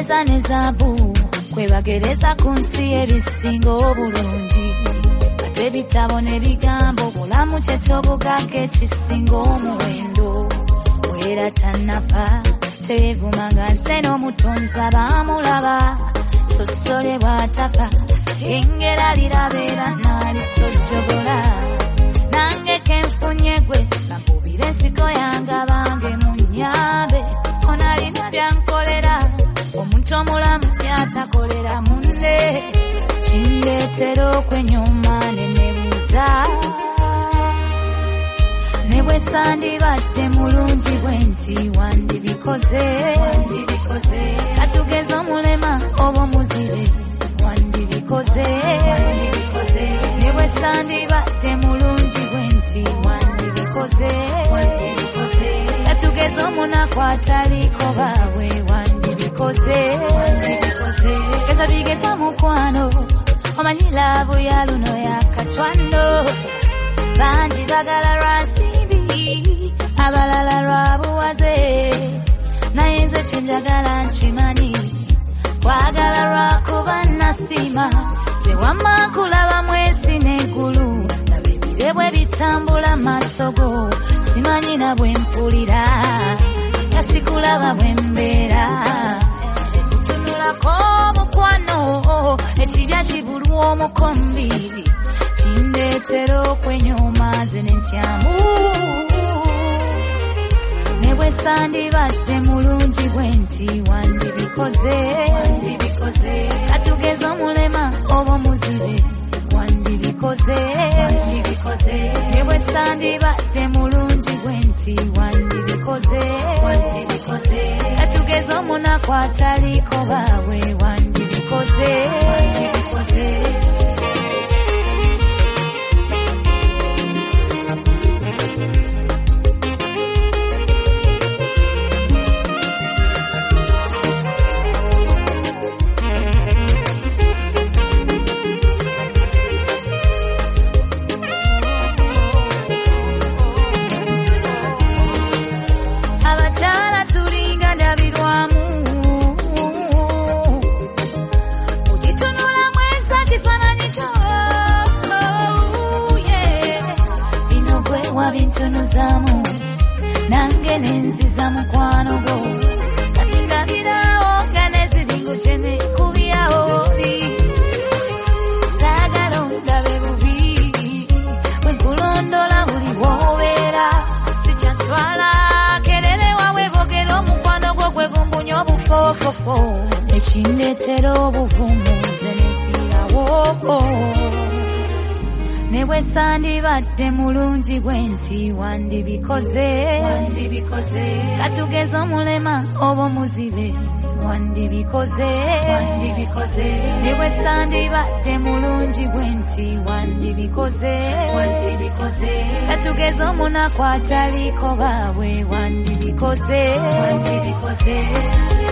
feza ne zaabu kwebagereza ku nsi ebisinga obulungi ate bitabo n'ebigambo bulamu ky'ekyobugagga ekisinga omuwendo wera tannafa tevumanga nse n'omutonzi abamulaba sosole bw'atafa engera lirabeera naalisojjogola nange kenfunye gwe nampubira ensiko yange abange munyambe onalina byankolera omuntu omulamu byatakolera munne kindeetera okwenyuma ne nebuuza ne bwe sandibadde mulungi bwe nti wandibikoze katugeze omulema oba omuzibe wandibikoze ne bwe sandibadde mulungi bwe nti wandibikoze katugeze omunaku ataliko baabwe wandibikoze geza bigeza mukwano omanyi laavu ya luno yakacwano bangi bagala lwansimbi abalala lwabuwaze naye nze kyenjagala nkimanyi kwagala lwakuba nasima sewamma kulaba mwezi n'eggulu naba ebire bwe bitambula maaso go simanyi na bwe mpulira kasikulaba bwe mbeera ekutunulako mukwano ekibya kibulwa omukombi kindeetera okwenyoma ze n'entyamu ne bwe sandibadde mulungi bwe nti wandibikoze katugeze omulema oba omuzibe wandibikoze ne bwe sandibadde mulungi bwe nti wandibikoze katugeze omunaku ataliko baabwe wandibikoze bintunuzamu nange nenziza mukwano gwo kati ndabirawo nga neziringute nekubyawo oli saagala ongabe bubi bwekulondola buli bw'obeera sikyaswala kerere wawe bogera omukwano gwo gwe gumbunya obufoofofo ekindeetera obuvumu nze nefiirawo ne bwe sandibadde mulungi bwe nti wandibikoze katugeze omulema oba omuzibe wandibikoze ne bwe sandibadde mulungi bwe nti wandibikoze katugeze omunaku ataliko baabwe wandibikoze